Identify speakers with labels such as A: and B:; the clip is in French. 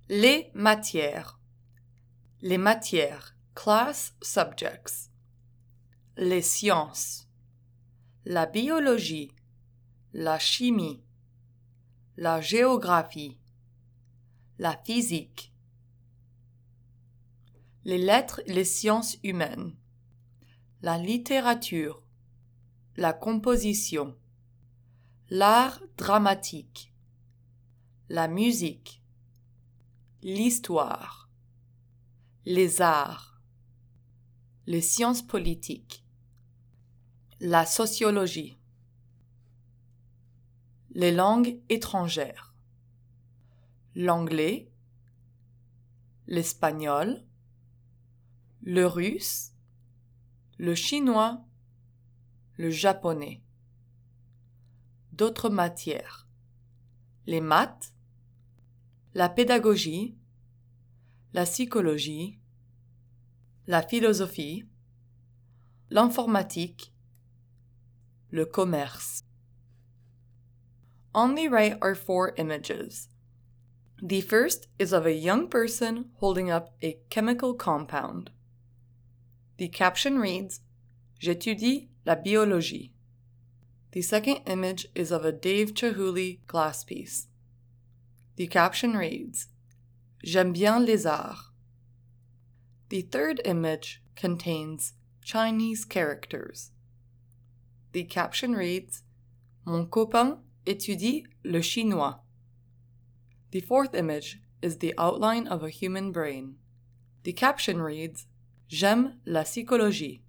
A: Les matières. Les matières, class subjects. Les sciences. La biologie, la chimie, la géographie, la physique. Les lettres et les sciences humaines. La littérature, la composition, l'art dramatique, la musique, l'histoire, les arts, les sciences politiques, la sociologie, les langues étrangères, l'anglais, l'espagnol, le russe, le chinois, le japonais. D'autres matières, les maths, la pédagogie, la psychologie, la philosophie, l'informatique, le commerce. On the right are 4 images. The first is of a young person holding up a chemical compound. The caption reads, J'étudie la biologie. The second image is of a Dave Chihuly glass piece. The caption reads, J'aime bien les arts. The third image contains Chinese characters. The caption reads, Mon copain étudie le chinois. The fourth image is the outline of a human brain. The caption reads, J'aime la psychologie.